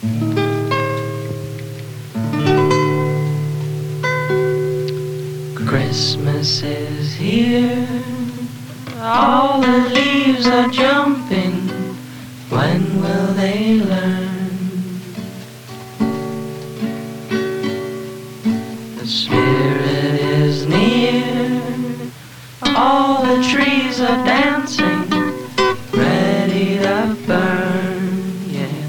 Christmas is here, all the leaves are jumping. When will they learn? The Spirit is near, all the trees are dancing, ready to burn, yeah.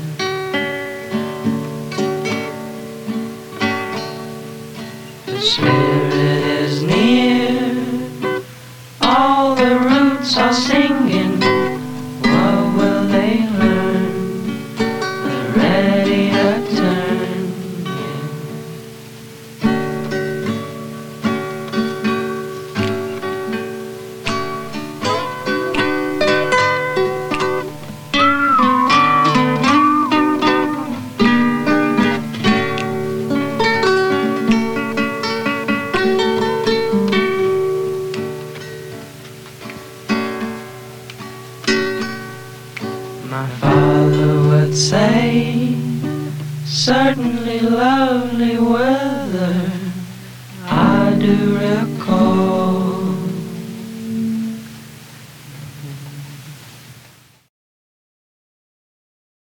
The Spirit is near, all the roots are singing. What will they learn? They're ready to turn, yeah. My father would say, certainly lovely weather, I do recall.